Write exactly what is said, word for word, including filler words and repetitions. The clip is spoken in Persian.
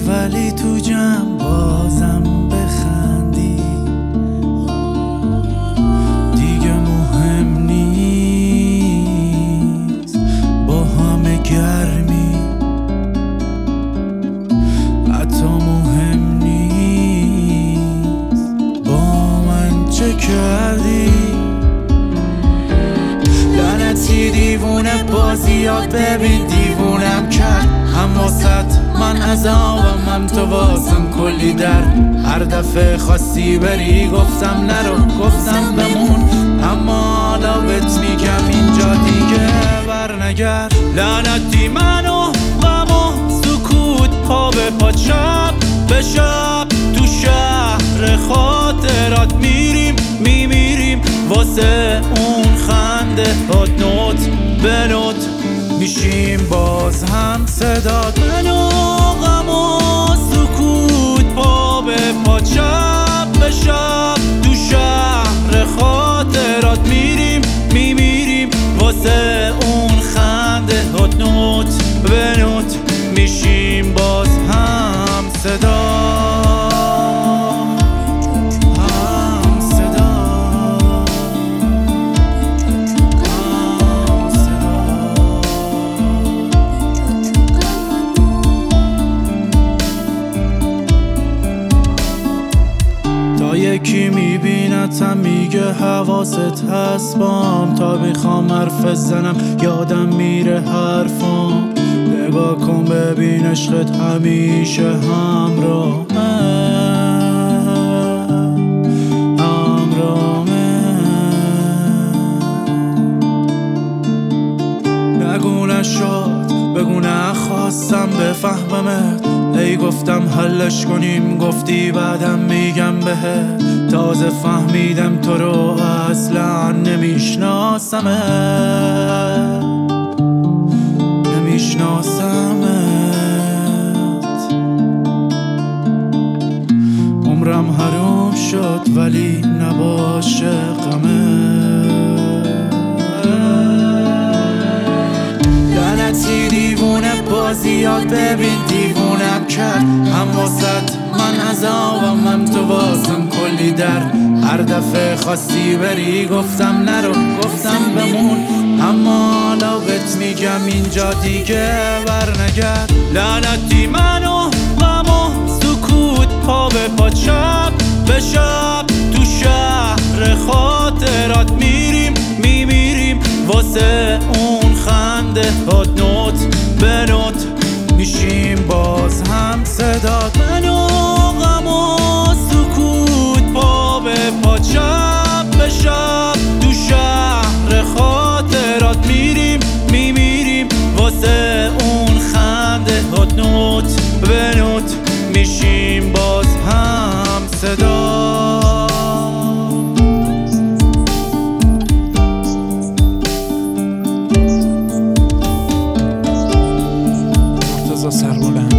ولی تو جمع بازم بخندی. دیگه مهم نیست با همه گرمی، حتی مهم نیست با من چه کردی. لعنتی دیوونه بازیات ببین دیوونم کرد، هم واسط من عذابم هم تو واسم کلی در. هر دفعه خواستی بری گفتم نرو گفتم بمون، اما حالا بهت میگم اینجا دیگه برنگرد. لعنتی منو غم و سکوت پا به پا شب به شب تو شهر خاطرات میریم میمیریم واسه اون خنده هات نوت به نوت میشیم باز هم صدات. منو غم و سکوت پا به پا شب به شب تو شهر خاطرات میریم میمیریم واسه اون خنده هات نوت به نوت میشیم باز هم صدات. یکی میبینتم میگه حواست هست بام، تا میخوام حرف بزنم یادم میره حرفام. نگاه کن ببین عشقت همیشه همراهه همراهه. نگو نشد بگو نخواستم بفهممت، ای گفتم حلش کنیم گفتی بعدم میگم بهت. تازه فهمیدم تو رو اصلا نمیشناسمت نمیشناسمت. عمرم حروم شد ولی نباشه غمت. لعنتی دیوونه بازیات ببین دیوونم کرد، هم واسط من عذابم هم تو واسم کلی در. هر دفعه خواستی بری گفتم نرو گفتم بمون، اما حالا بهت میگم اینجا دیگه برنگرد. لعنتی منو غم و سکوت پا به پا شب به شب تو شهر خاطرات میریم میمیریم واسه اون خنده هات نوت به نوت میشیم باز هم صدات. منو غم و سکوت پا به پا شب به شب تو شهر خاطرات میریم میمیریم واسه اون خنده هات نوت به نوت میشیم باز هم صدات. مرتضی سربلند.